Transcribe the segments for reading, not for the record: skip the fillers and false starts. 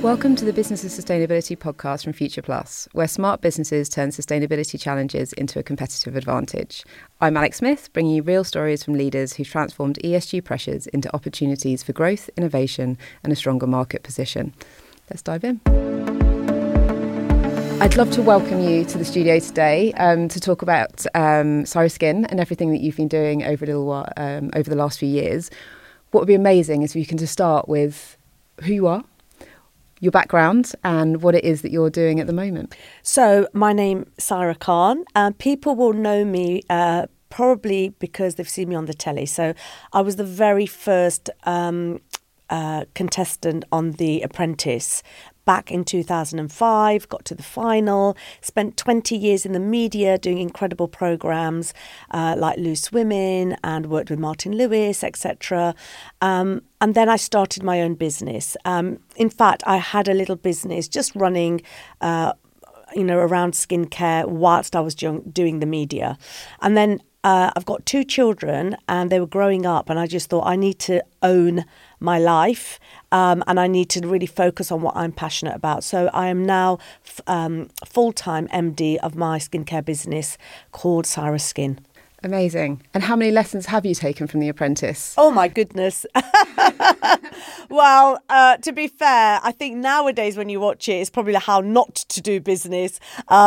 Welcome to the Business and Sustainability podcast from Future Plus, where smart businesses turn sustainability challenges into a competitive advantage. I'm Alex Smith, bringing you real stories from leaders who've transformed ESG pressures into opportunities for growth, innovation, and a stronger market position. Let's dive in. I'd love to welcome you to the studio today to talk about Cyrus Skin and everything that you've been doing over the last few years. What would be amazing is if you can just start with who you are, your background, and what it is that you're doing at the moment. So my name is Saira Khan. People will know me probably because they've seen me on the telly. So I was the very first contestant on The Apprentice back in 2005, got to the final, spent 20 years in the media doing incredible programmes like Loose Women and worked with Martin Lewis, etc. And then I started my own business. In fact, I had a little business just running around skincare whilst I was doing the media. And then I've got two children and they were growing up, and I just thought I need to own my life and I need to really focus on what I'm passionate about. So I am now full-time MD of my skincare business called Cyrus Skin. Amazing. And how many lessons have you taken from The Apprentice? Oh, my goodness. Well, to be fair, I think nowadays when you watch it, it's probably how not to do business.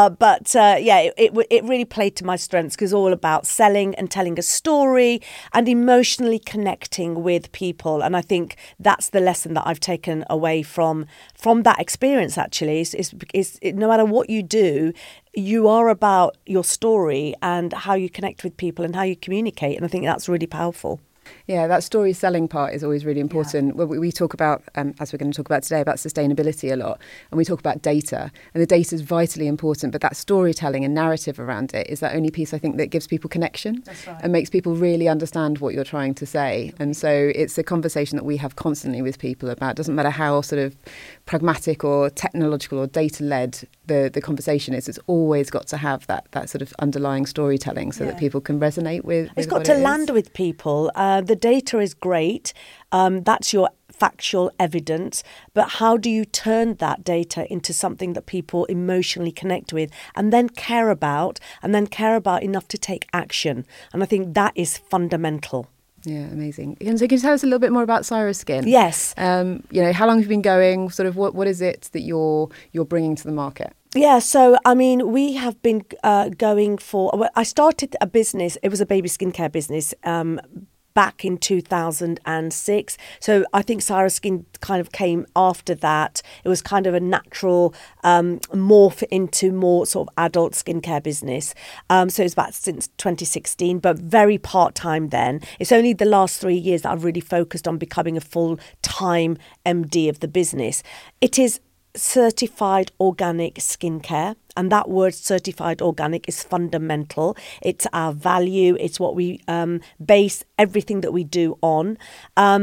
It really played to my strengths because it's all about selling and telling a story and emotionally connecting with people. And I think that's the lesson that I've taken away from that experience, actually, is no matter what you do, you are about your story and how you connect with people and how you communicate. And I think that's really powerful. Yeah, that story selling part is always really important. Yeah. We talk about, as we're going to talk about today, about sustainability a lot, and we talk about data, and the data is vitally important, but that storytelling and narrative around it is that only piece, I think, that gives people connection. That's right. And makes people really understand what you're trying to say. And so it's a conversation that we have constantly with people about. It doesn't matter how sort of pragmatic or technological or data-led the conversation is, it's always got to have that sort of underlying storytelling so that people can resonate with It's got to land with people. The data is great. That's your factual evidence. But how do you turn that data into something that people emotionally connect with and then care about enough to take action? And I think that is fundamental. Yeah, amazing. And so can you tell us a little bit more about Cyrus Skin? Yes. How long have you been going? Sort of what is it that you're bringing to the market? Yeah, so, I mean, we have been going for... I started a business, it was a baby skincare business, back in 2006. So I think Cyrus Skin kind of came after that. It was kind of a natural morph into more sort of adult skincare business. So it's about since 2016, but very part-time then. It's only the last 3 years that I've really focused on becoming a full-time MD of the business. It is certified organic skincare, and that word certified organic is fundamental. It's our value. It's what we base everything that we do on. I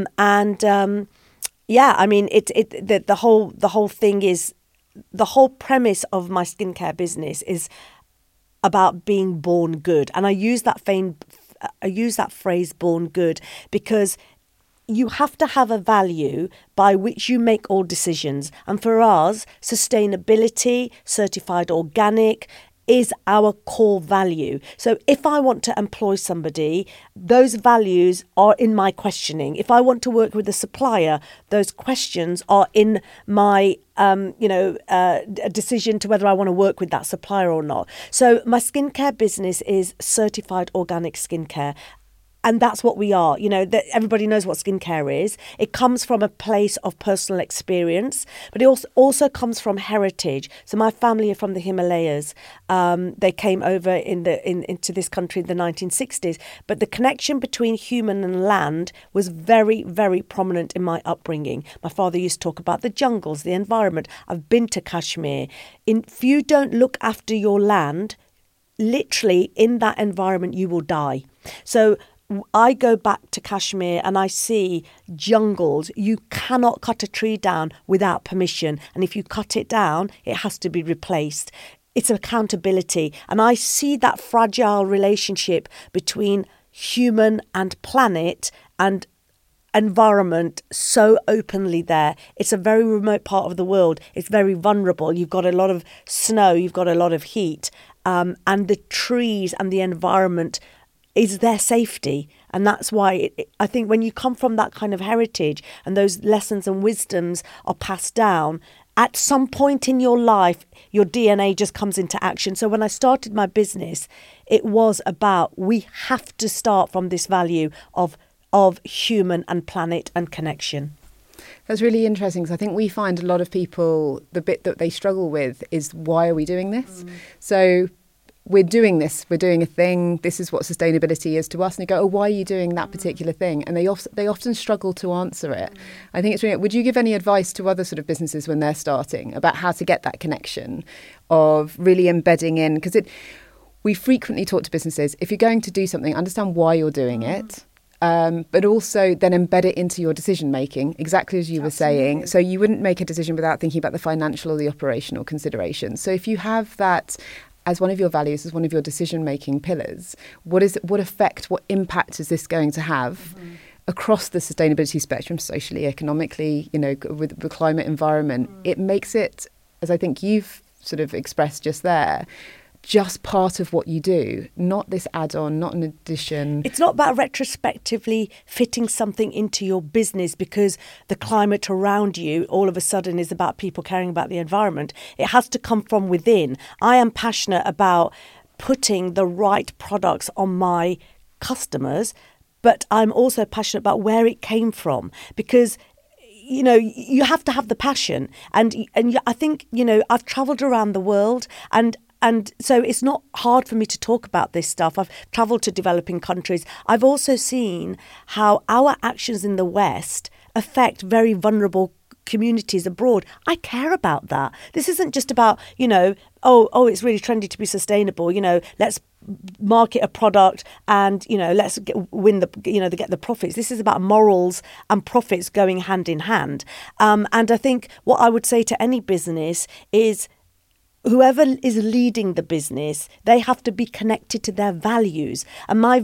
mean, the whole thing is, the whole premise of my skincare business is about being born good, and I use that phrase "born good" because you have to have a value by which you make all decisions. And for us, sustainability, certified organic is our core value. So if I want to employ somebody, those values are in my questioning. If I want to work with a supplier, those questions are in my decision to whether I want to work with that supplier or not. So my skincare business is certified organic skincare. And that's what we are. Everybody knows what skincare is. It comes from a place of personal experience, but it also comes from heritage. So my family are from the Himalayas. They came over into this country in the 1960s. But the connection between human and land was very, very prominent in my upbringing. My father used to talk about the jungles, the environment. I've been to Kashmir. If you don't look after your land, literally in that environment, you will die. So I go back to Kashmir and I see jungles. You cannot cut a tree down without permission. And if you cut it down, it has to be replaced. It's accountability. And I see that fragile relationship between human and planet and environment so openly there. It's a very remote part of the world. It's very vulnerable. You've got a lot of snow, you've got a lot of heat, and the trees and the environment is their safety. And that's why I think when you come from that kind of heritage and those lessons and wisdoms are passed down, at some point in your life, your DNA just comes into action. So when I started my business, it was about, we have to start from this value of human and planet and connection. That's really interesting, because I think we find a lot of people, the bit that they struggle with is, why are we doing this? So we're doing this, we're doing a thing, this is what sustainability is to us. And they go, oh, why are you doing that particular thing? And they often struggle to answer it. I think it's really, would you give any advice to other sort of businesses when they're starting about how to get that connection of really embedding in? Because we frequently talk to businesses, if you're going to do something, understand why you're doing it. But also then embed it into your decision making, exactly as you were saying. So you wouldn't make a decision without thinking about the financial or the operational considerations. So if you have that as one of your values, as one of your decision-making pillars, what effect, what impact is this going to have across the sustainability spectrum, socially, economically, with the climate environment? It makes it, as I think you've sort of expressed just there, just part of what you do, not this add-on, not an addition. It's not about retrospectively fitting something into your business because the climate around you all of a sudden is about people caring about the environment. It has to come from within. I am passionate about putting the right products on my customers, but I'm also passionate about where it came from, because you have to have the passion. And I think, I've travelled around the world, and so it's not hard for me to talk about this stuff. I've travelled to developing countries. I've also seen how our actions in the West affect very vulnerable communities abroad. I care about that. This isn't just about, oh, it's really trendy to be sustainable. Let's market a product and, let's get the profits. This is about morals and profits going hand in hand. And I think what I would say to any business is, whoever is leading the business, they have to be connected to their values. And my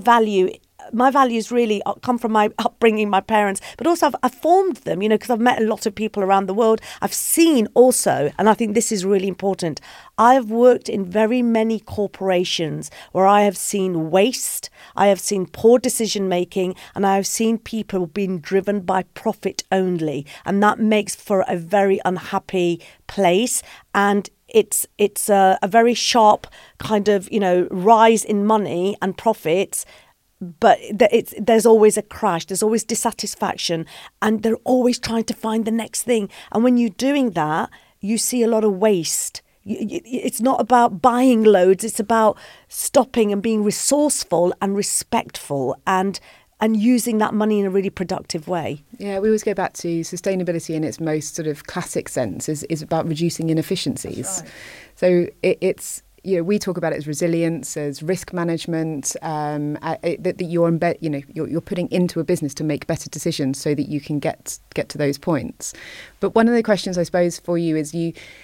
values really come from my upbringing, my parents, but also I've formed them, because I've met a lot of people around the world. I've seen also, and I think this is really important, I have worked in very many corporations where I have seen waste, I have seen poor decision making, and I have seen people being driven by profit only. And that makes for a very unhappy place. And it's a very sharp kind of, rise in money and profits, but there's always a crash, there's always dissatisfaction, and they're always trying to find the next thing. And when you're doing that, you see a lot of waste. It's not about buying loads, it's about stopping and being resourceful and respectful and using that money in a really productive way. Yeah, we always go back to sustainability in its most sort of classic sense is about reducing inefficiencies. Right. So it's, we talk about it as resilience, as risk management, that you're putting into a business to make better decisions so that you can get to those points. But one of the questions I suppose for you is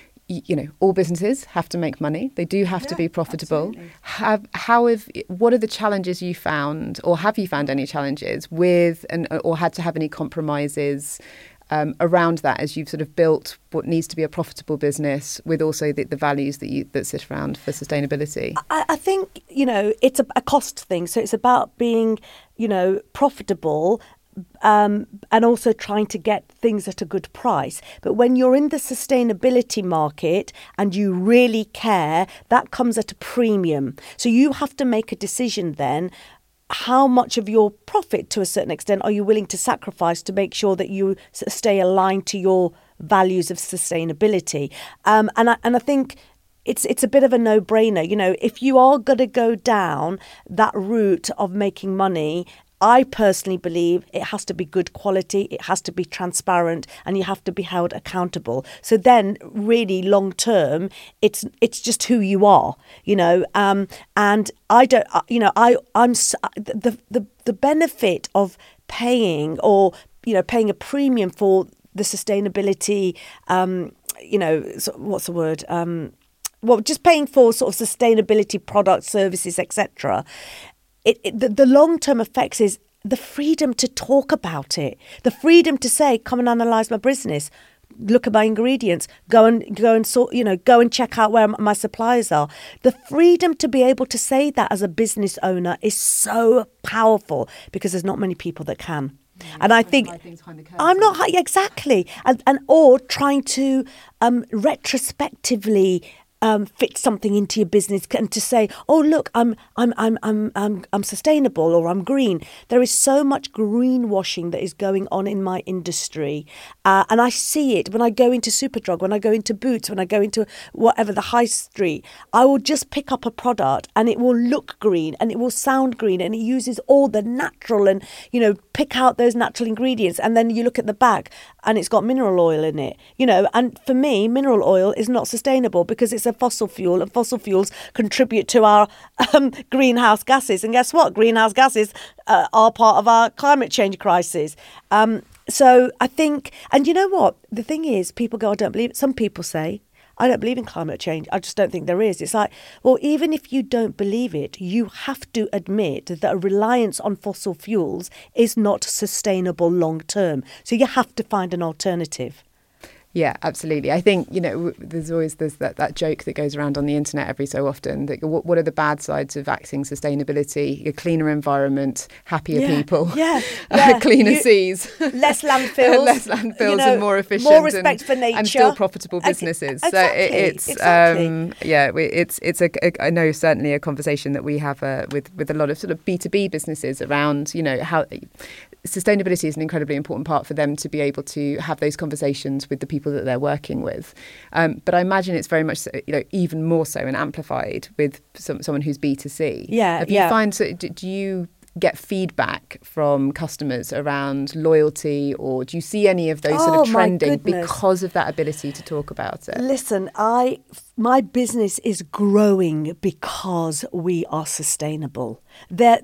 all businesses have to make money. They do have to be profitable. What are the challenges you found, or have you found any challenges with, or had to have any compromises around that as you've sort of built what needs to be a profitable business with also the values that sit around for sustainability? I think, it's a cost thing. So it's about being, profitable, and also trying to get things at a good price. But when you're in the sustainability market and you really care, that comes at a premium. So you have to make a decision then. How much of your profit, to a certain extent, are you willing to sacrifice to make sure that you stay aligned to your values of sustainability? And I think it's a bit of a no-brainer. If you are going to go down that route of making money, I personally believe it has to be good quality, it has to be transparent, and you have to be held accountable. So then really long term, it's just who you are, and I don't, I'm the benefit of paying paying a premium for the sustainability, what's the word? Just paying for sort of sustainability products, services, etc. The long-term effects is the freedom to talk about it, the freedom to say, come and analyse my business. Look at my ingredients. Go and sort. Go and check out where my suppliers are. The freedom to be able to say that as a business owner is so powerful because there's not many people that can. And I think I'm not exactly, and or trying to retrospectively fit something into your business and to say, oh look, I'm sustainable or I'm green. There is so much greenwashing that is going on in my industry, and I see it when I go into Superdrug, when I go into Boots, when I go into whatever the high street. I will just pick up a product and it will look green and it will sound green and it uses all the natural and pick out those natural ingredients, and then you look at the back and it's got mineral oil in it. And for me, mineral oil is not sustainable because it's a fossil fuel, and fossil fuels contribute to our greenhouse gases. And guess what? Greenhouse gases are part of our climate change crisis. So I think, and you know what? The thing is, people go, I don't believe it. Some people say, I don't believe in climate change. I just don't think there is. It's like, well, even if you don't believe it, you have to admit that a reliance on fossil fuels is not sustainable long term. So you have to find an alternative. Yeah, absolutely. I think, there's always that joke that goes around on the internet every so often that what are the bad sides of acting sustainability? A cleaner environment, happier people, cleaner seas, less landfills, and more efficient, more respect for nature, and still profitable businesses. Exactly, So it's I know certainly a conversation that we have with a lot of sort of B2B businesses around, how sustainability is an incredibly important part for them to be able to have those conversations with the people that they're working with. But I imagine it's very much, even more so and amplified with someone who's B2C. Yeah. Do you get feedback from customers around loyalty, or do you see any of those sort of trending because of that ability to talk about it? Listen, my business is growing because we are sustainable. Look,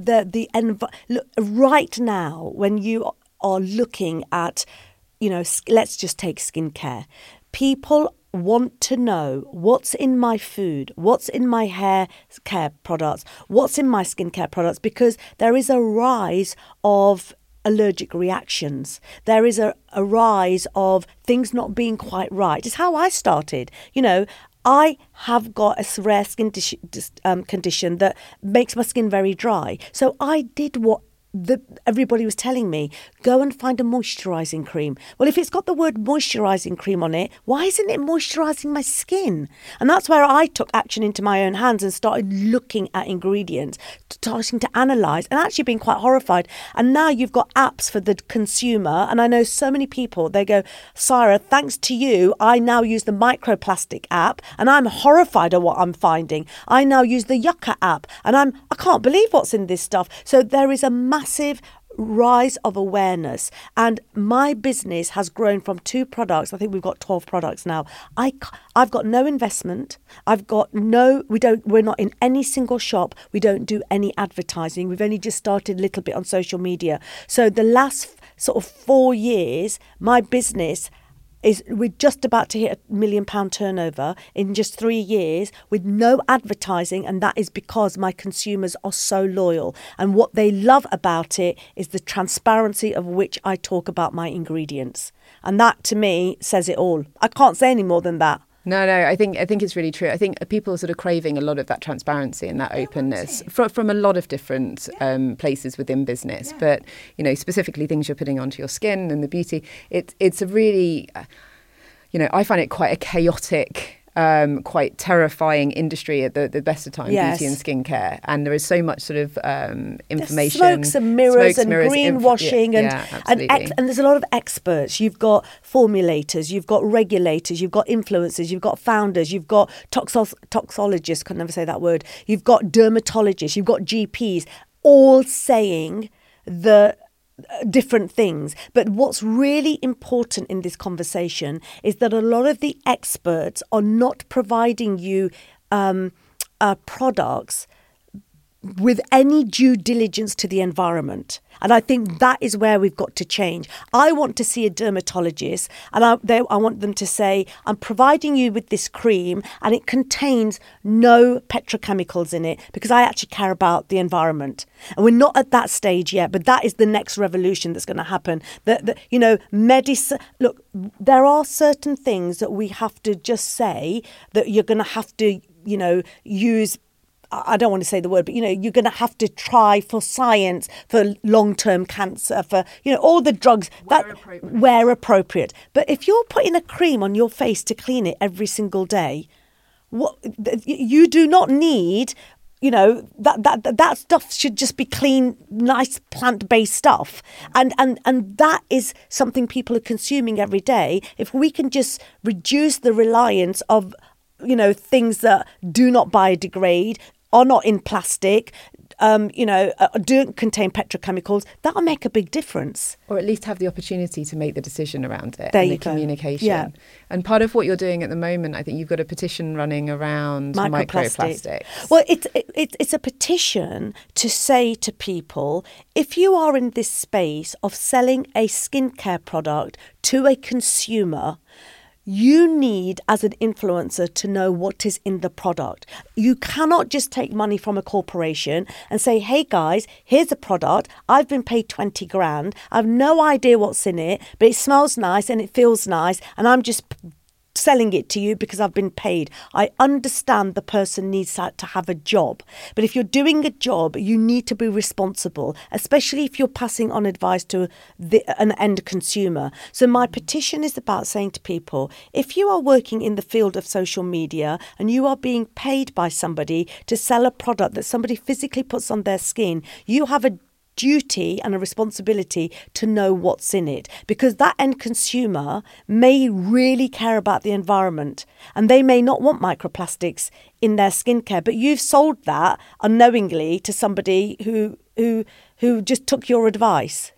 right now, when you are looking at, let's just take skincare. People want to know what's in my food, what's in my hair care products, what's in my skincare products, because there is a rise of allergic reactions. There is a rise of things not being quite right. It's how I started. I have got a rare skin condition that makes my skin very dry. So I did what everybody was telling me, go and find a moisturising cream. Well, if it's got the word moisturising cream on it, why isn't it moisturising my skin? And that's where I took action into my own hands and started looking at ingredients, starting to analyse, and actually being quite horrified. And now you've got apps for the consumer, and I know so many people, they go, Sarah, thanks to you, I now use the microplastic app and I'm horrified at what I'm finding. I now use the Yucca app and I can't believe what's in this stuff. So there is a massive rise of awareness, and my business has grown from 2 products. I think we've got 12 products now. I've got no investment. We're not in any single shop. We don't do any advertising. We've only just started a little bit on social media. So the last sort of 4 years, my business we're just about to hit £1 million turnover in just 3 years with no advertising, and that is because my consumers are so loyal, and what they love about it is the transparency of which I talk about my ingredients, and that to me says it all. I can't say any more than that. No, I think it's really true. I think people are sort of craving a lot of that transparency and that openness from a lot of different places within business. But, specifically things you're putting onto your skin and the beauty, it's a really, I find it quite a chaotic, quite terrifying industry at the best of times, beauty and skincare. And there is so much sort of information. Smokes and mirrors and greenwashing and there's a lot of experts. You've got formulators, you've got regulators, you've got influencers, you've got founders, you've got toxologists, can never say that word. You've got dermatologists, you've got GPs, all saying the different things. But what's really important in this conversation is that a lot of the experts are not providing you products with any due diligence to the environment. And I think that is where we've got to change. I want to see a dermatologist and I want them to say, I'm providing you with this cream and it contains no petrochemicals in it, because I actually care about the environment. And we're not at that stage yet, but that is the next revolution that's going to happen. Medicine. Look, there are certain things that we have to just say that you're going to have to, use. I don't want to say the word, but, you're going to have to try for science, for long-term cancer, for, all the drugs where appropriate. But if you're putting a cream on your face to clean it every single day, you do not need, that stuff should just be clean, nice plant-based stuff. And that is something people are consuming every day. If we can just reduce the reliance of, things that do not biodegrade, are not in plastic, don't contain petrochemicals, that'll make a big difference. Or at least have the opportunity to make the decision around it. There and you the go. Communication. Yeah. And part of what you're doing at the moment, I think you've got a petition running around microplastics. Well, it's a petition to say to people, if you are in this space of selling a skincare product to a consumer, you need, as an influencer, to know what is in the product. You cannot just take money from a corporation and say, hey guys, here's a product. I've been paid 20 grand. I have no idea what's in it, but it smells nice and it feels nice. And I'm just selling it to you because I've been paid. I understand the person needs to have a job. But if you're doing a job, you need to be responsible, especially if you're passing on advice to an end consumer. So my petition is about saying to people, if you are working in the field of social media and you are being paid by somebody to sell a product that somebody physically puts on their skin, you have a duty and a responsibility to know what's in it, because that end consumer may really care about the environment and they may not want microplastics in their skincare, but you've sold that unknowingly to somebody who just took your advice.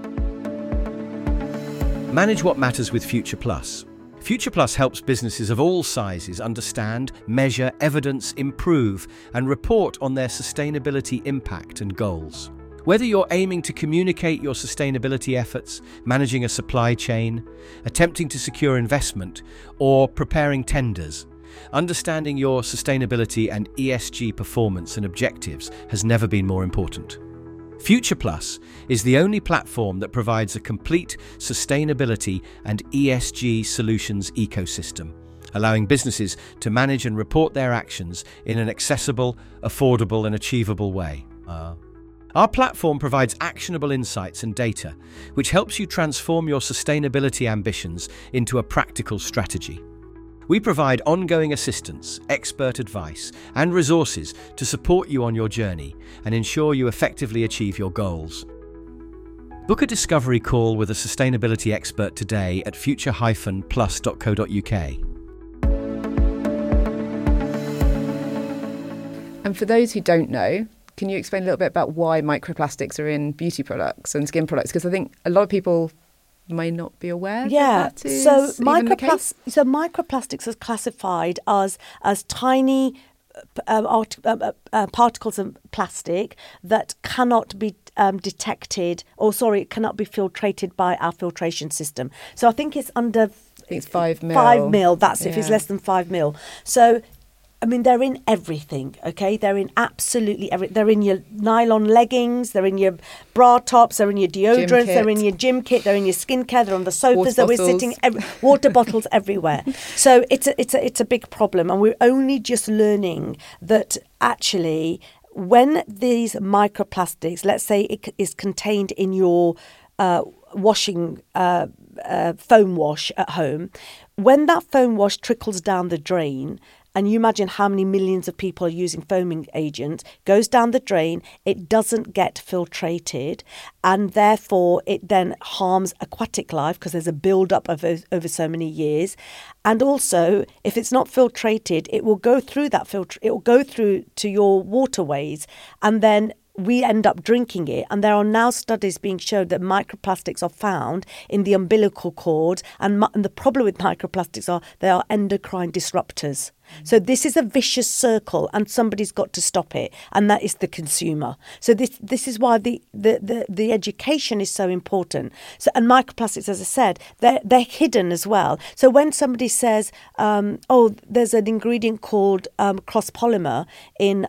Manage what matters with Future Plus. Future Plus helps businesses of all sizes understand, measure, evidence, improve, and report on their sustainability impact and goals. Whether you're aiming to communicate your sustainability efforts, managing a supply chain, attempting to secure investment, or preparing tenders, understanding your sustainability and ESG performance and objectives has never been more important. Future Plus is the only platform that provides a complete sustainability and ESG solutions ecosystem, allowing businesses to manage and report their actions in an accessible, affordable, and achievable way. Our platform provides actionable insights and data, which helps you transform your sustainability ambitions into a practical strategy. We provide ongoing assistance, expert advice, and resources to support you on your journey and ensure you effectively achieve your goals. Book a discovery call with a sustainability expert today at future-plus.co.uk. And for those who don't know, can you explain a little bit about why microplastics are in beauty products and skin products? Because I think a lot of people may not be aware that is even the case. So microplastics is classified as tiny particles of plastic that cannot be cannot be filtrated by our filtration system. So I think it's under... I think it's 5 mil. 5 mil, that's if it's less than 5 mil. So... I mean, they're in everything, okay? They're in absolutely everything. They're in your nylon leggings, they're in your bra tops, they're in your deodorants, they're in your gym kit, they're in your skincare, they're on the sofas that we're sitting, water bottles everywhere. So it's a big problem, and we're only just learning that actually when these microplastics, let's say it is contained in your washing foam wash at home, when that foam wash trickles down the drain, and you imagine how many millions of people are using foaming agent, goes down the drain, it doesn't get filtrated, and therefore it then harms aquatic life because there's a build-up over so many years. And also, if it's not filtrated, it will go through that filter, it will go through to your waterways, and then we end up drinking it. And there are now studies being shown that microplastics are found in the umbilical cord. And the problem with microplastics are they are endocrine disruptors. So this is a vicious circle, and somebody's got to stop it, and that is the consumer. So this is why the education is so important. So, and microplastics, as I said, they're hidden as well. So when somebody says, "Oh, there's an ingredient called cross-polymer in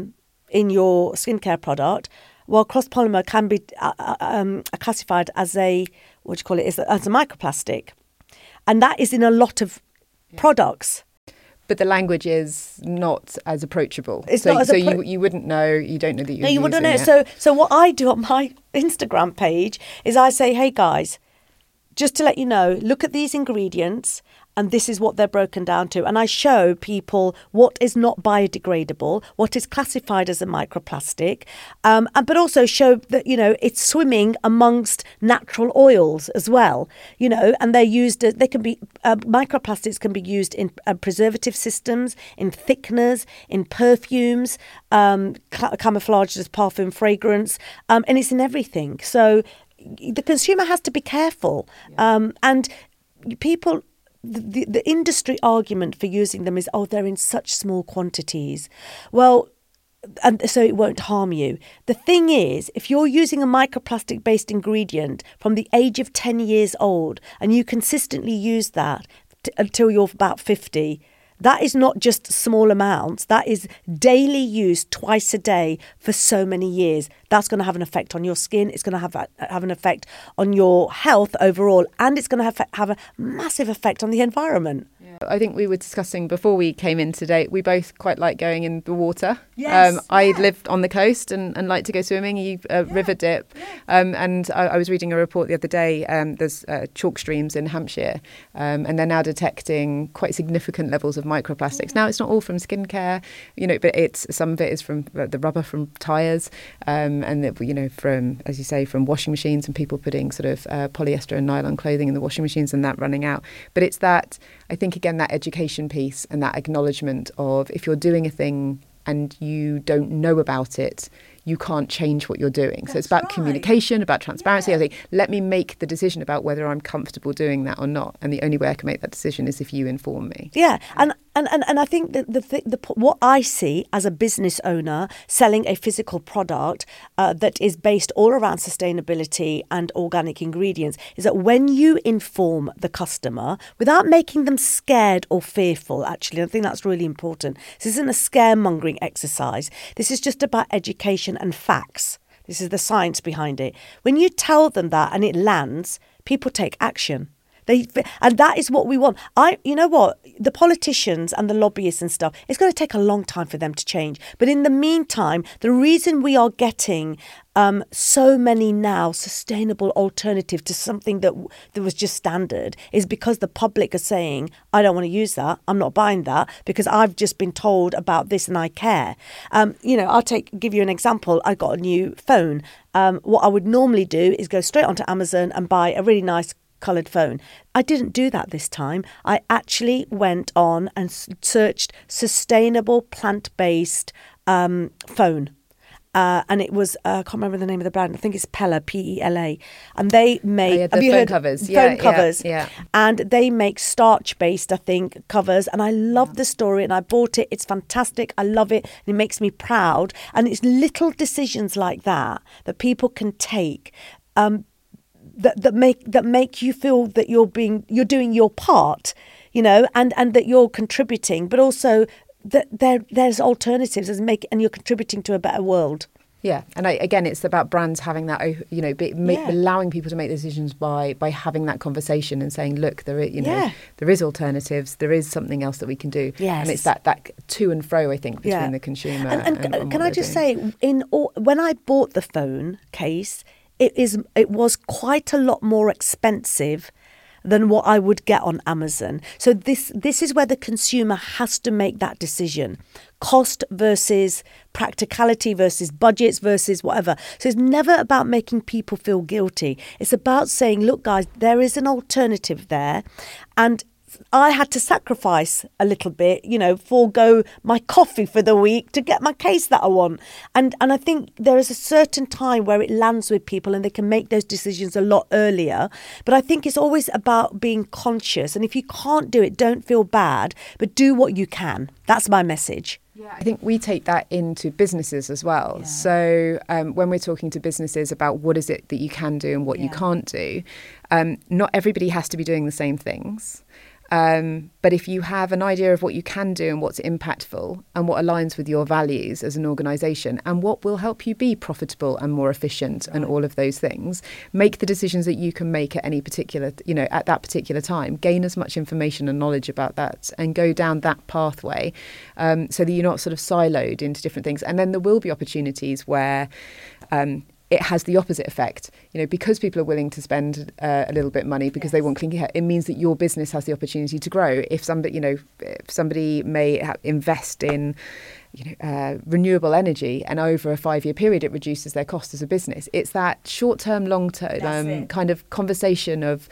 your skincare product," well, cross-polymer can be classified as a as a microplastic, and that is in a lot of products. But the language is not as approachable. It's not as you wouldn't know. You don't know that you're No, you wouldn't know. using it. So what I do on my Instagram page is I say, "Hey guys, just to let you know, look at these ingredients, and this is what they're broken down to." And I show people what is not biodegradable, what is classified as a microplastic, but also show that, it's swimming amongst natural oils as well, and they're used, they can be, microplastics can be used in preservative systems, in thickeners, in perfumes, camouflaged as parfum fragrance, and it's in everything. So the consumer has to be careful. And people... The industry argument for using them is, they're in such small quantities. Well, and so it won't harm you. The thing is, if you're using a microplastic-based ingredient from the age of 10 years old and you consistently use that until you're about 50, that is not just small amounts. That is daily use twice a day for so many years. That's going to have an effect on your skin. It's going to have an effect on your health overall. And it's going to have a massive effect on the environment. Yeah. I think we were discussing before we came in today, we both quite like going in the water. Yes, I lived on the coast and like to go swimming. You river dip. And I was reading a report the other day. There's chalk streams in Hampshire, and they're now detecting quite significant levels of microplastics. Now, it's not all from skincare, but some of it is from the rubber from tyres, and from, as you say, from washing machines and people putting sort of polyester and nylon clothing in the washing machines and that running out. But it's that, I think, again, that education piece and that acknowledgement of, if you're doing a thing and you don't know about it, you can't change what you're doing. So it's about communication, about transparency. I think, let me make the decision about whether I'm comfortable doing that or not. And the only way I can make that decision is if you inform me. Yeah. And I think that what I see as a business owner selling a physical product that is based all around sustainability and organic ingredients is that when you inform the customer without making them scared or fearful, actually, I think that's really important. This isn't a scaremongering exercise. This is just about education and facts. This is the science behind it. When you tell them that and it lands, people take action. And that is what we want. You know what? The politicians and the lobbyists and stuff, it's going to take a long time for them to change. But in the meantime, the reason we are getting so many now sustainable alternatives to something that was just standard is because the public are saying, I don't want to use that. I'm not buying that because I've just been told about this and I care. I'll give you an example. I got a new phone. What I would normally do is go straight onto Amazon and buy a really nice coloured phone. I didn't do that this time. I actually went on and searched sustainable plant-based phone. And it was, I can't remember the name of the brand. I think it's Pella, P-E-L-A. And they make... have you heard covers? Phone covers. Yeah. And they make starch-based, I think, covers. And I love the story and I bought it. It's fantastic. I love it. And it makes me proud. And it's little decisions like that people can take that make you feel that you're doing your part, and that you're contributing, but also that there's alternatives and you're contributing to a better world. Yeah, and again, it's about brands having that, allowing people to make decisions by having that conversation and saying, look, there is alternatives, there is something else that we can do. Yes. And it's that to and fro, I think, between the consumer and can I just say, when I bought the phone case, it was quite a lot more expensive than what I would get on Amazon. So this is where the consumer has to make that decision. Cost versus practicality versus budgets versus whatever. So it's never about making people feel guilty. It's about saying, look, guys, there is an alternative there. And I had to sacrifice a little bit, forego my coffee for the week to get my case that I want. And I think there is a certain time where it lands with people and they can make those decisions a lot earlier. But I think it's always about being conscious. And if you can't do it, don't feel bad, but do what you can. That's my message. Yeah, I think we take that into businesses as well. Yeah. So when we're talking to businesses about what is it that you can do and what you can't do, not everybody has to be doing the same things. But if you have an idea of what you can do and what's impactful and what aligns with your values as an organisation and what will help you be profitable and more efficient and all of those things, make the decisions that you can make at any particular, at that particular time. Gain as much information and knowledge about that and go down that pathway so that you're not sort of siloed into different things. And then there will be opportunities where it has the opposite effect. Because people are willing to spend a little bit of money because they want clean hair, it means that your business has the opportunity to grow. If somebody may invest in renewable energy and over a 5-year period it reduces their cost as a business. It's that short-term, long-term kind of conversation of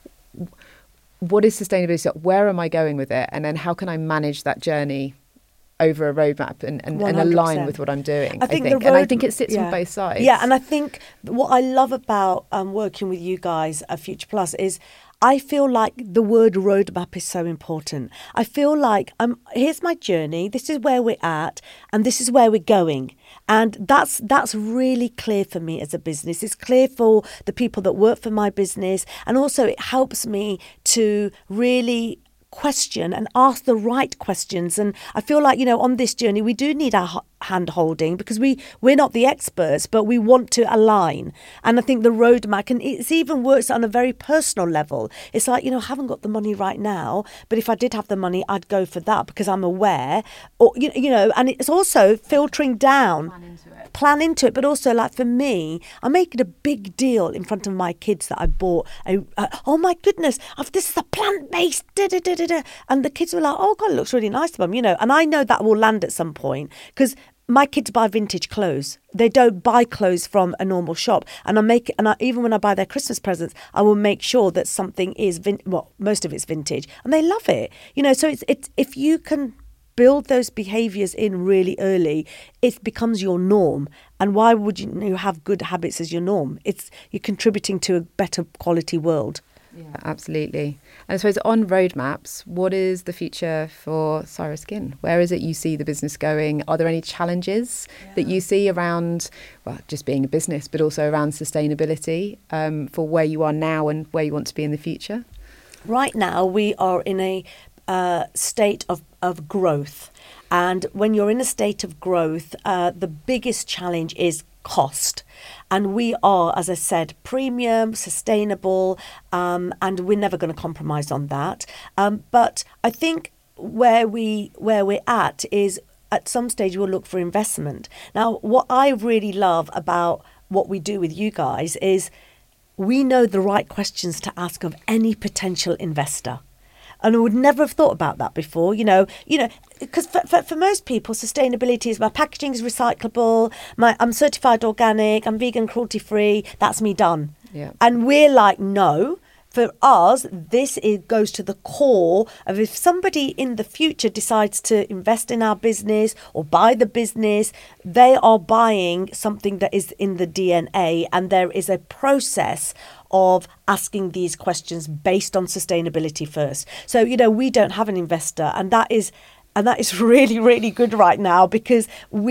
what is sustainability, where am I going with it, and then how can I manage that journey over a roadmap and align with what I'm doing. I think it sits on both sides. Yeah, and I think what I love about working with you guys at Future Plus is I feel like the word roadmap is so important. I feel like here's my journey, this is where we're at, and this is where we're going. And that's really clear for me as a business. It's clear for the people that work for my business, and also it helps me to really question and ask the right questions. And I feel like, on this journey, we do need our hand holding because we're not the experts, but we want to align. And I think the roadmap, and it even works on a very personal level. It's like, I haven't got the money right now, but if I did have the money, I'd go for that because I'm aware, or, and it's also filtering down. Plan into it, but also like for me, I'm making a big deal in front of my kids that I bought oh my goodness, this is a plant-based and the kids were like, oh God, it looks really nice, Mum, and I know that will land at some point because my kids buy vintage clothes. They don't buy clothes from a normal shop, and even when I buy their Christmas presents, I will make sure that something is most of it's vintage, and they love it. So it's if you can build those behaviours in really early, it becomes your norm. And why would you have good habits as your norm? You're contributing to a better quality world. Yeah, absolutely. And I suppose on roadmaps, what is the future for Syra Skin? Where is it you see the business going? Are there any challenges that you see around, just being a business, but also around sustainability for where you are now and where you want to be in the future? Right now, we are in a state of growth. And when you're in a state of growth, the biggest challenge is cost. And we are, as I said, premium, sustainable, and we're never going to compromise on that. But I think where we're at is at some stage we'll look for investment. Now, what I really love about what we do with you guys is we know the right questions to ask of any potential investor. And I would never have thought about that before, because for most people, sustainability is my packaging is recyclable, I'm certified organic, I'm vegan, cruelty-free, that's me done. Yeah. And we're like, no. For us, goes to the core of if somebody in the future decides to invest in our business or buy the business, they are buying something that is in the DNA, and there is a process of asking these questions based on sustainability first. So, we don't have an investor, and that is really, really good right now because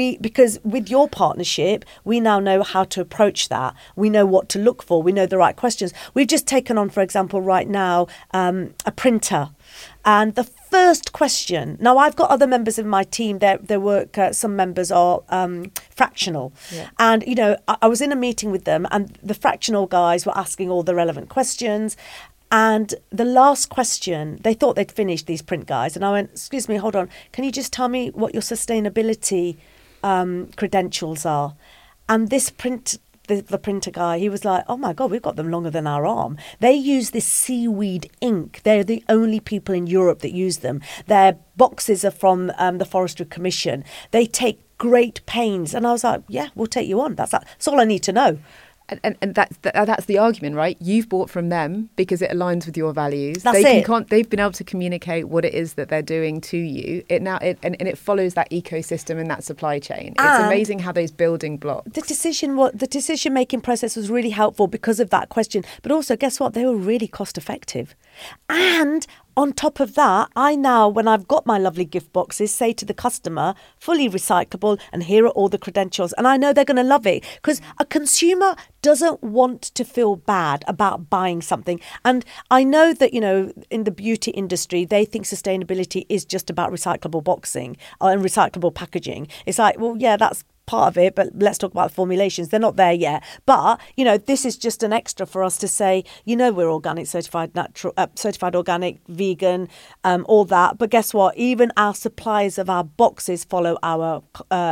with your partnership, we now know how to approach that. We know what to look for. We know the right questions. We've just taken on, for example, right now, a printer. And the first question, now I've got other members of my team, their work, some members are fractional. Yeah. And, I was in a meeting with them and the fractional guys were asking all the relevant questions. And the last question, they thought they'd finished, these print guys. And I went, excuse me, hold on. Can you just tell me what your sustainability credentials are? And this the printer guy, he was like, oh my God, we've got them longer than our arm. They use this seaweed ink. They're the only people in Europe that use them. Their boxes are from the Forestry Commission. They take great pains. And I was like, yeah, we'll take you on. That's all I need to know. And that's the argument, right? You've bought from them because it aligns with your values. That's it. They've been able to communicate what it is that they're doing to you. And it follows that ecosystem and that supply chain. It's amazing how those building blocks. The decision making process was really helpful because of that question. But also, guess what? They were really cost effective. And on top of that, I now, when I've got my lovely gift boxes, say to the customer, fully recyclable, and here are all the credentials. And I know they're going to love it, because a consumer doesn't want to feel bad about buying something. And I know that, in the beauty industry, they think sustainability is just about recyclable boxing and recyclable packaging. It's like, well, yeah, that's part of it, but let's talk about the formulations. They're not there yet. But, this is just an extra for us to say, we're organic, certified natural, certified organic, vegan, all that. But guess what? Even our suppliers of our boxes follow our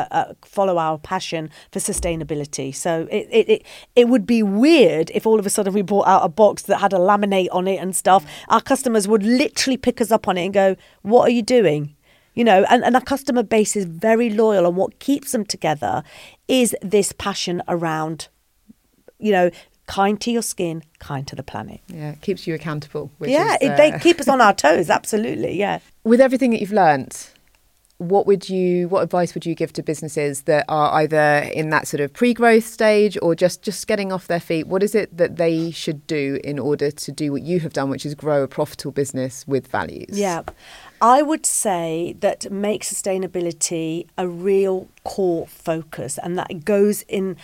passion for sustainability. So it would be weird if all of a sudden we brought out a box that had a laminate on it and stuff. Our customers would literally pick us up on it and go, "What are you doing?" And our customer base is very loyal, and what keeps them together is this passion around, kind to your skin, kind to the planet. Yeah, it keeps you accountable. They keep us on our toes, absolutely, yeah. With everything that you've learnt, what advice would you give to businesses that are either in that sort of pre-growth stage or just getting off their feet? What is it that they should do in order to do what you have done, which is grow a profitable business with values? Yeah. I would say that make sustainability a real core focus, and that goes in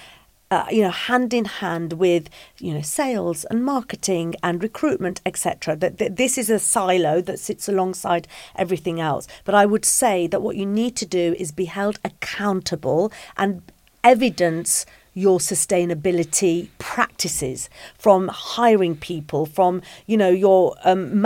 hand in hand with, sales and marketing and recruitment, etc. That this is a silo that sits alongside everything else. But I would say that what you need to do is be held accountable and evidence your sustainability practices, from hiring people, from, your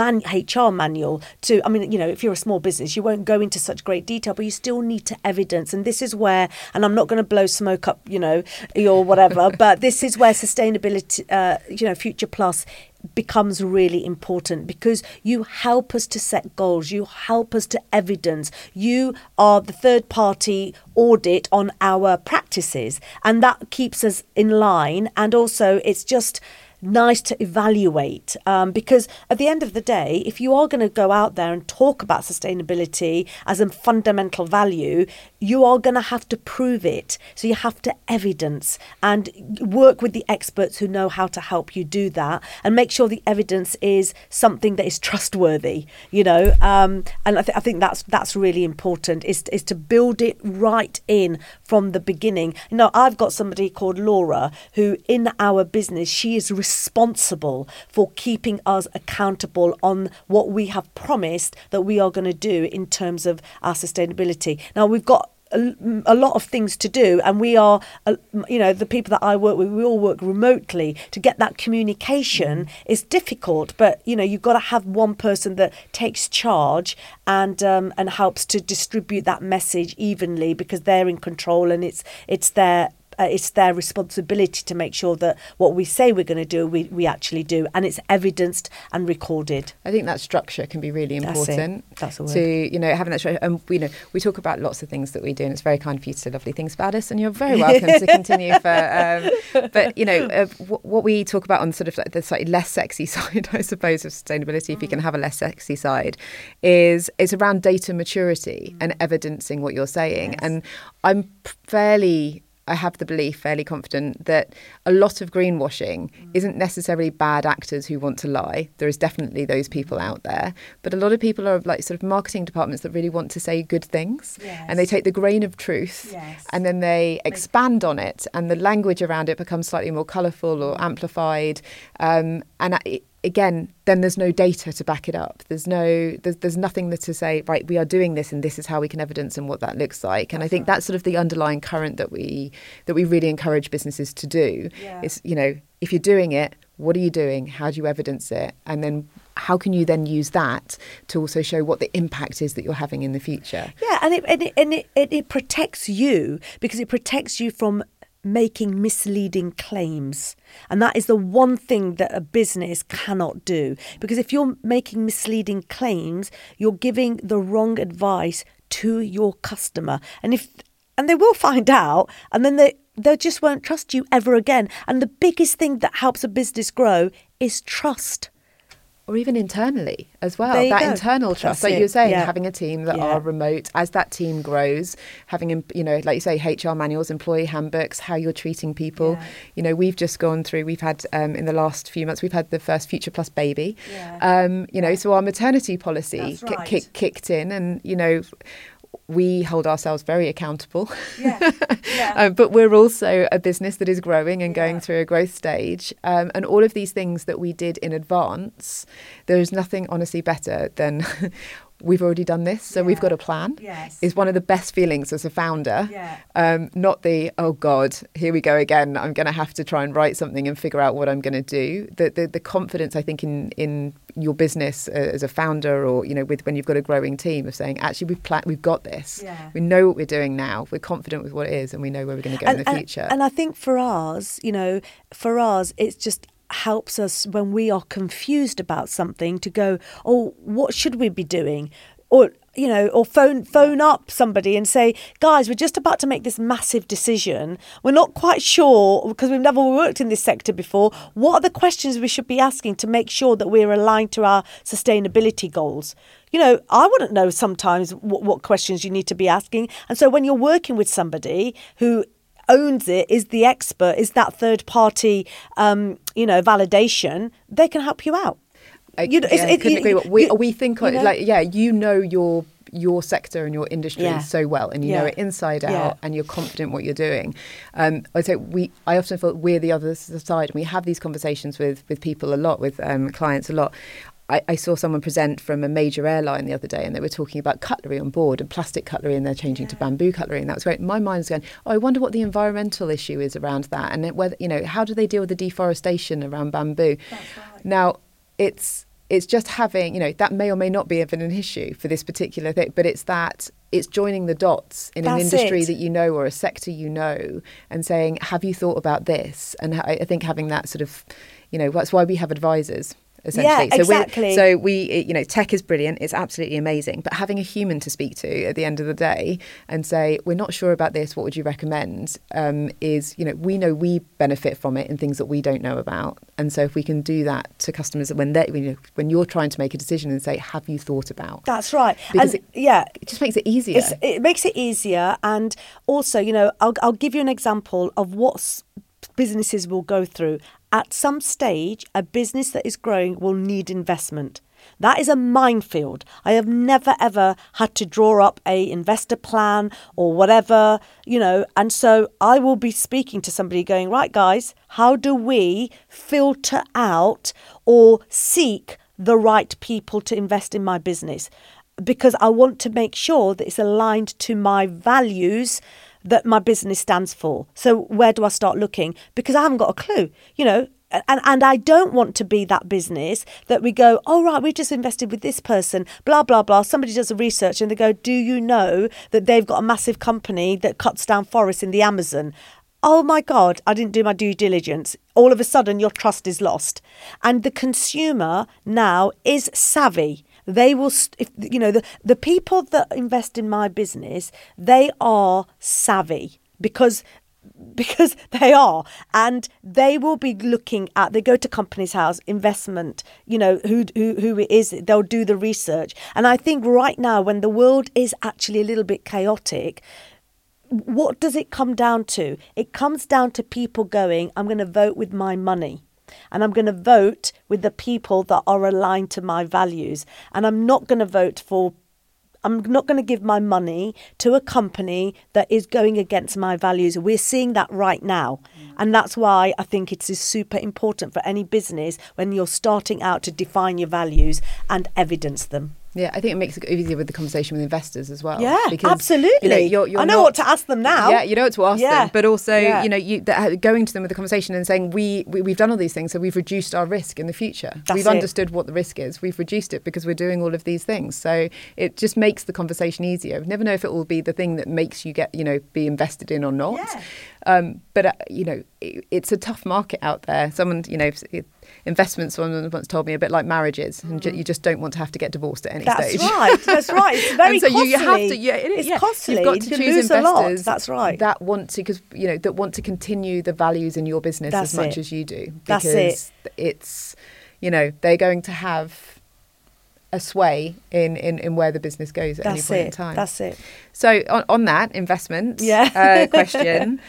HR manual to, if you're a small business, you won't go into such great detail, but you still need to evidence. And this is where, and I'm not going to blow smoke up, your whatever, but this is where sustainability, Future Plus becomes really important, because you help us to set goals, you help us to evidence, you are the third party audit on our practices, and that keeps us in line. And also it's just nice to evaluate, because at the end of the day, if you are going to go out there and talk about sustainability as a fundamental value, you are going to have to prove it. So you have to evidence and work with the experts who know how to help you do that, and make sure the evidence is something that is trustworthy, and I think that's really important, is to build it right in from the beginning. I've got somebody called Laura who in our business, she is responsible for keeping us accountable on what we have promised that we are going to do in terms of our sustainability. Now, we've got a lot of things to do, and we are, the people that I work with, we all work remotely. To get that communication is difficult, but you've got to have one person that takes charge and helps to distribute that message evenly, because they're in control, and it's their responsibility to make sure that what we say we're going to do, we actually do, and it's evidenced and recorded. I think that structure can be really important. That's a word. To having that structure. And we talk about lots of things that we do, and it's very kind of you to say lovely things about us, and you're very welcome to continue for. But what we talk about on sort of like the slightly less sexy side, I suppose, of sustainability, if you can have a less sexy side, is around data maturity and evidencing what you're saying. Yes. And I have the belief, fairly confident, that a lot of greenwashing isn't necessarily bad actors who want to lie. There is definitely those people out there. But a lot of people are like sort of marketing departments that really want to say good things. Yes. And they take the grain of truth, yes, and then they expand on it, and the language around it becomes slightly more colourful or amplified. Again, then there's no data to back it up. There's nothing to say, right, we are doing this and this is how we can evidence and what that looks like. And I think that's sort of the underlying current that we really encourage businesses to do. Yeah. Is, if you're doing it, what are you doing? How do you evidence it? And then how can you then use that to also show what the impact is that you're having in the future? Yeah, and it protects you, because it protects you from making misleading claims. And that is the one thing that a business cannot do, because if you're making misleading claims, you're giving the wrong advice to your customer. And if and they will find out, and then they just won't trust you ever again. And the biggest thing that helps a business grow is trust. Or even internally as well. There you That go. internal trust, That's like it. you were saying, Yeah. having a team that Yeah. are remote. As that team grows, having, you know, like you say, HR manuals, employee handbooks, how you're treating people. Yeah. You know, we've just gone through, we've had, in the last few months, we've had the first Future Plus baby. Yeah. You know, so our maternity policy That's right. kicked in, and, you know, we hold ourselves very accountable. Yeah. Yeah. But we're also a business that is growing and going Yeah. through a growth stage. And all of these things that we did in advance, there's nothing honestly better than we've already done this, so we've Yeah. got a plan. Yes. Is one of the best feelings as a founder. Yeah. Not the, oh God, here we go again. I'm going to have to try and write something and figure out what I'm going to do. The confidence, I think, in your business as a founder, or, you know, when you've got a growing team, of saying, actually, we've got this. Yeah. We know what we're doing now. We're confident with what it is, and we know where we're going to go in the future. And I think for us, you know, it's just helps us when we are confused about something to go, oh, what should we be doing? Or, you know, or phone up somebody and say, guys, we're just about to make this massive decision. We're not quite sure, because we've never worked in this sector before. What are the questions we should be asking to make sure that we're aligned to our sustainability goals? You know, I wouldn't know sometimes what questions you need to be asking. And so when you're working with somebody who owns it, is the expert, is that third party, validation, they can help you out. I couldn't agree more. We think, you know? like, yeah, you know your sector and your industry Yeah. so well, and you know Yeah. it inside out, Yeah. and you're confident what you're doing. I'd say I often feel we're the other side, and we have these conversations with people a lot, with clients a lot. I saw someone present from a major airline the other day, and they were talking about cutlery on board and plastic cutlery, and they're changing to bamboo cutlery, and that was great. My mind's going, oh, I wonder what the environmental issue is around that, and whether, you know, how do they deal with the deforestation around bamboo? That's right. Now, it's just having, you know, that may or may not be even an issue for this particular thing, but it's joining the dots in an That's industry it. that you know, or a sector you know, and saying, have you thought about this? And I think having that sort of, you know, that's why we have advisors. Essentially. Yeah, exactly. So we, you know, tech is brilliant. It's absolutely amazing. But having a human to speak to at the end of the day and say, we're not sure about this, what would you recommend? Is, you know, we benefit from it in things that we don't know about. And so if we can do that to customers when you're trying to make a decision and say, have you thought about? That's right. Because and it just makes it easier. It makes it easier. And also, you know, I'll give you an example of what businesses will go through. At some stage, a business that is growing will need investment. That is a minefield. I have never, ever had to draw up a investor plan or whatever, you know, and so I will be speaking to somebody going, right, guys, how do we filter out or seek the right people to invest in my business? Because I want to make sure that it's aligned to my values that my business stands for. So where do I start looking? Because I haven't got a clue, you know, and I don't want to be that business that we go, oh, right, we've just invested with this person, blah, blah, blah. Somebody does the research and they go, do you know that they've got a massive company that cuts down forests in the Amazon? Oh, my God, I didn't do my due diligence. All of a sudden, your trust is lost. And the consumer now is savvy. They will, the people that invest in my business, they are savvy because they are, and they will be looking at, they go to Companies House, investment, you know, who it is, they'll do the research. And I think right now, when the world is actually a little bit chaotic, what does it come down to? It comes down to people going, I'm going to vote with my money. And I'm going to vote with the people that are aligned to my values. And I'm not going to give my money to a company that is going against my values. We're seeing that right now. And that's why I think it is super important for any business when you're starting out to define your values and evidence them. Yeah, I think it makes it easier with the conversation with investors as well. Yeah, because, absolutely. You know, you're I know what to ask them now. Yeah, you know what to ask them. But also, Yeah. you know, going to them with the conversation and saying, we've done all these things, so we've reduced our risk in the future. That's we've it. understood what the risk is. We've reduced it because we're doing all of these things. So it just makes the conversation easier. Never know if it will be the thing that makes you be invested in or not. Yeah. But you know, it's a tough market out there. Someone, you know, investments someone once told me, a bit like marriages, and you just don't want to have to get divorced at any stage. That's right. It's very and so costly. You have to, it's costly. You've got to choose investors That's right. that want to, that want to continue the values in your business as much as you do. That's it. It's, they're going to have a sway in where the business goes at any point in time. That's it. So on that investment question,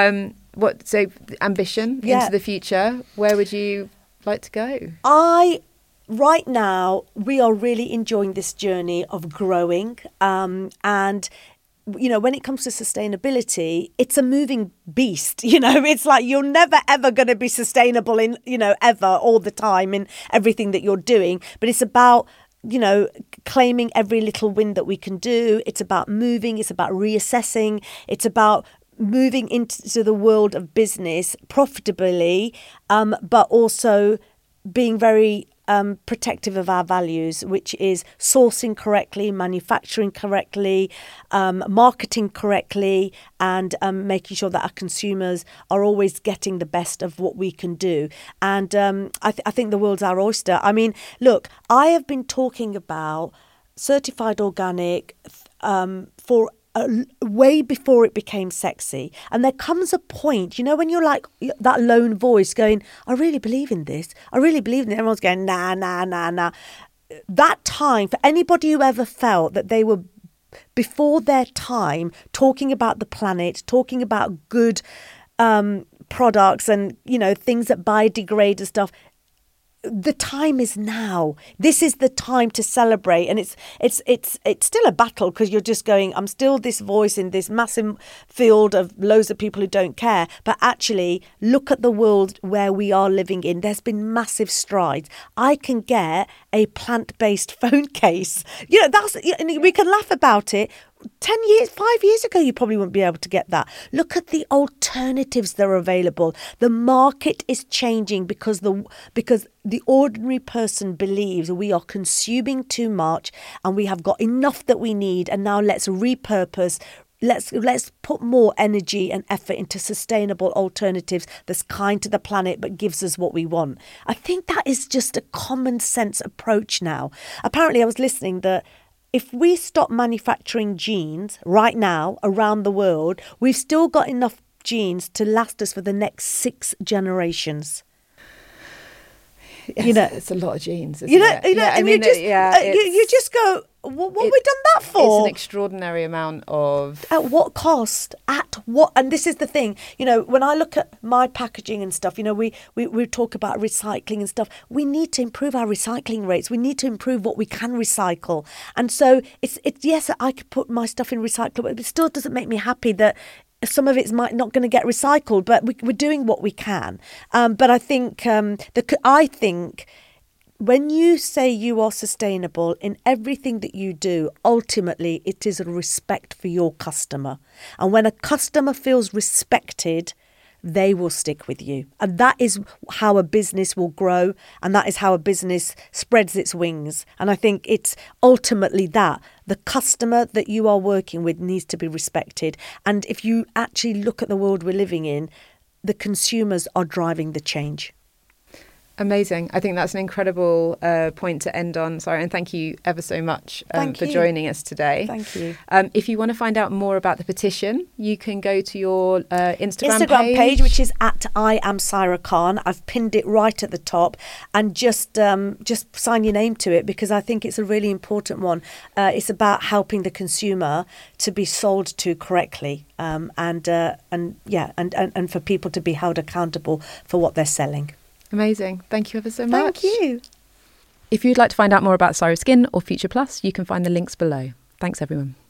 so ambition into the future, where would you like to go? Right now, we are really enjoying this journey of growing, and when it comes to sustainability, it's a moving beast. It's like you're never ever going to be sustainable in ever all the time in everything that you're doing. But it's about claiming every little win that we can do. It's about moving. It's about reassessing. It's about moving into the world of business profitably, but also being very protective of our values, which is sourcing correctly, manufacturing correctly, marketing correctly, and making sure that our consumers are always getting the best of what we can do. And I think the world's our oyster. I mean, look, I have been talking about certified organic for way before it became sexy. And there comes a point, when you're like that lone voice going, I really believe in this. I really believe in it. Everyone's going, nah. That time, for anybody who ever felt that they were before their time talking about the planet, talking about good products and, things that biodegrade and stuff, the time is now. This is the time to celebrate, and it's still a battle because you're just going, I'm still this voice in this massive field of loads of people who don't care. But actually, look at the world where we are living in. There's been massive strides. I can get a plant-based phone case. We can laugh about it. 5 years ago, you probably wouldn't be able to get that. Look at the alternatives that are available. The market is changing because the ordinary person believes we are consuming too much and we have got enough that we need. And now let's repurpose. Let's put more energy and effort into sustainable alternatives that's kind to the planet but gives us what we want. I think that is just a common sense approach now. Apparently, I was listening that if we stop manufacturing jeans right now around the world, we've still got enough jeans to last us for the next 6 generations. It's a lot of jeans, isn't it? You just go, what have we done that for? It's an extraordinary amount of... At what cost? At what? And this is the thing, when I look at my packaging and stuff, we talk about recycling and stuff. We need to improve our recycling rates. We need to improve what we can recycle. And so it's yes, I could put my stuff in recycle, but it still doesn't make me happy that some of it's not going to get recycled, but we're doing what we can. But I think when you say you are sustainable in everything that you do, ultimately it is a respect for your customer. And when a customer feels respected, they will stick with you. And that is how a business will grow. And that is how a business spreads its wings. And I think it's ultimately that. The customer that you are working with needs to be respected. And if you actually look at the world we're living in, the consumers are driving the change. Amazing. I think that's an incredible point to end on, Sarah, and thank you ever so much for joining us today. Thank you. If you want to find out more about the petition, you can go to your Instagram page, which is at I am Saira Khan. I've pinned it right at the top, and just sign your name to it because I think it's a really important one. It's about helping the consumer to be sold to correctly, and for people to be held accountable for what they're selling. Amazing. Thank you ever so much. Thank you. If you'd like to find out more about Saira Skin or Future Plus, you can find the links below. Thanks, everyone.